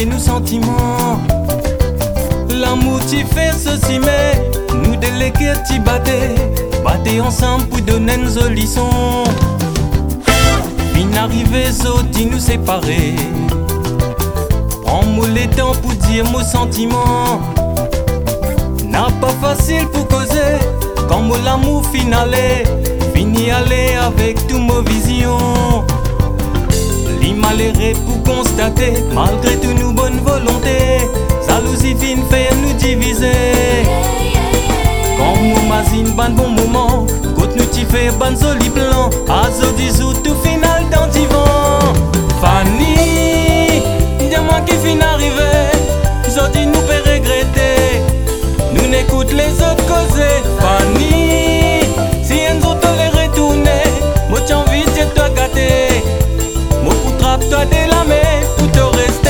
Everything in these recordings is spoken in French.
nos sentiments. L'amour t'y fait ceci, mais nous délégués t'y battez ensemble pour donner nos leçons. Fin arrivé, t'y nous séparer. Prends-moi le temps pour dire mon sentiment. N'a pas facile pour causer, comme l'amour finalé, fini aller avec tout nos visions. Malheureux pour constater, malgré toute nos bonnes volontés, jalousie fin fait nous diviser. Quand nous mazine ban bon moment, quand nous t'y fait ban joli plan, à zo disou tout final dans divan. Fanny, dis-moi qui fin arrivé, jodi nous peut regretter, nous n'écoute les autres causer. Fanny, si un autre les retourner, moi j'ai envie de te gâter. Toi de la main pour te rester.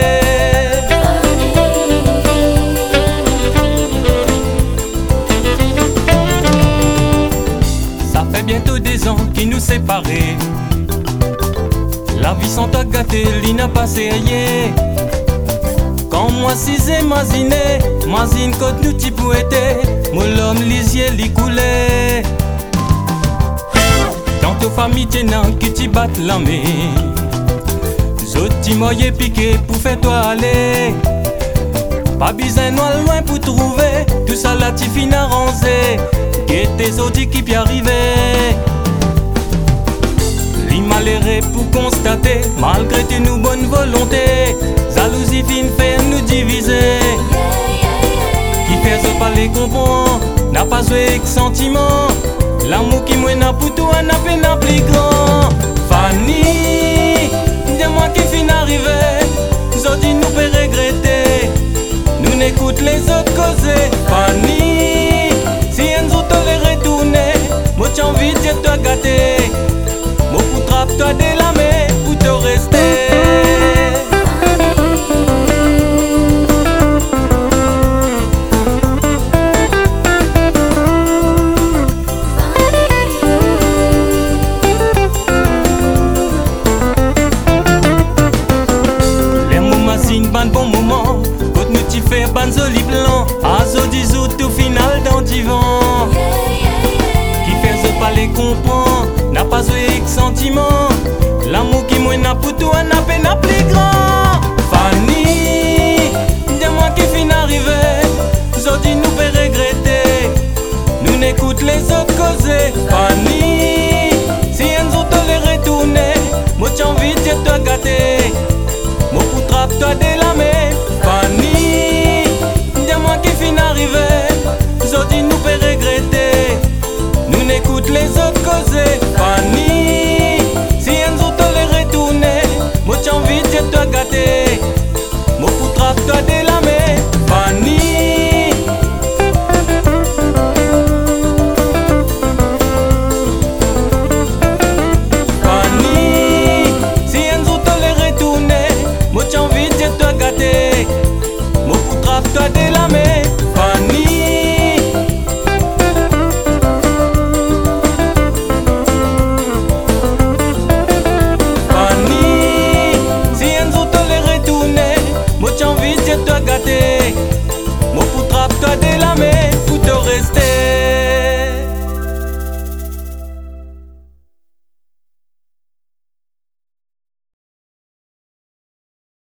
Ça fait bientôt des ans qui nous séparent. La vie sans toi gâtée, l'y n'a pas rien. Quand moi si imaginé, imagine quand nous t'y pouetté, mon l'homme lisier l'y coulait. Dans ta famille tenant qui t'y battent la main. Zoti moye piqué pour faire toi aller. Pas besoin de loin pour trouver tout ça là tu fin arrangé. Et tes autres qui y arrivaient. Les malheureux pour constater, malgré tes nous bonnes volontés, jalousie fin fait nous diviser. Qui fait ce pas les comprendre, n'a pas joué avec sentiment. L'amour qui m'a n'a pour toi n'a pas n'a plus grand. Fanny, dis-moi qui fin arrivé, jodi nous peut regretter, nous n'écoute les autres causer. Fanny, si un autre les retourner, moi j'ai envie de te gâter, moi pour trappe toi de la main pour te rester. Ban bon moment, quand nous t'y fait ban joli plan, à zo disou tout final dans divan. Qui fait ce pas les comprendre, n'a pas joué avec sentiment. L'amour qui moi n'a pour toi n'a pas n'a plus grand. Fanny, dis-moi qui fin arrivé, jodi nous peut regretter, nous n'écoute les autres causer.